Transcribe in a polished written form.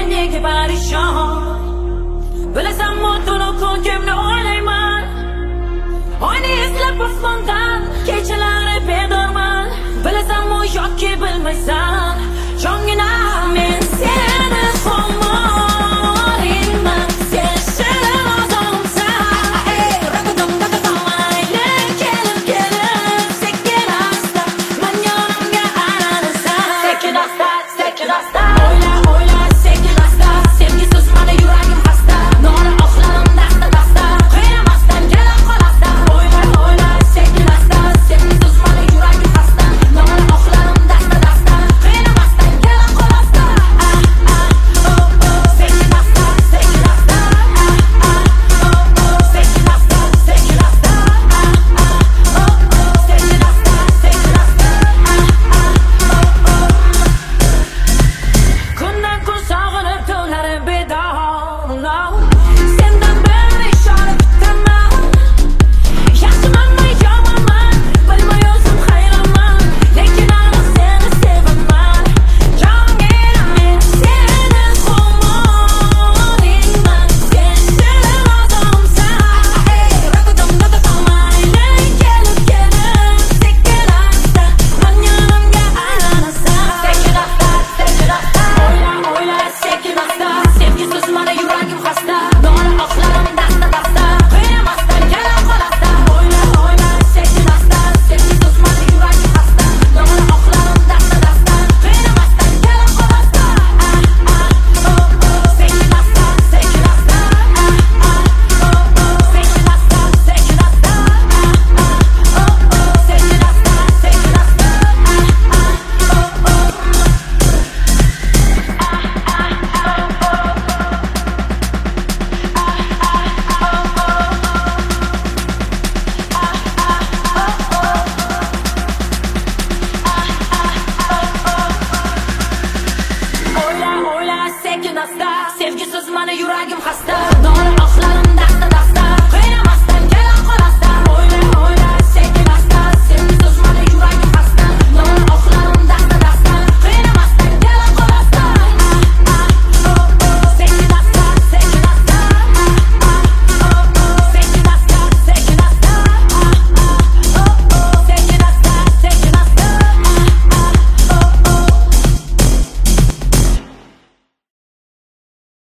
nega parishon. Bilasanmi to'liq ko'nglimni o'ylayman. Oyni eslab osmondan kechalari bedorman. Bilasanmi yoki bilmaysan, jongina men seni xamoringman. Sen shirin o'zimsan. Raqadam mayli kelib sekin asta men yonimga aralasan. Sekin asta, sekin asta.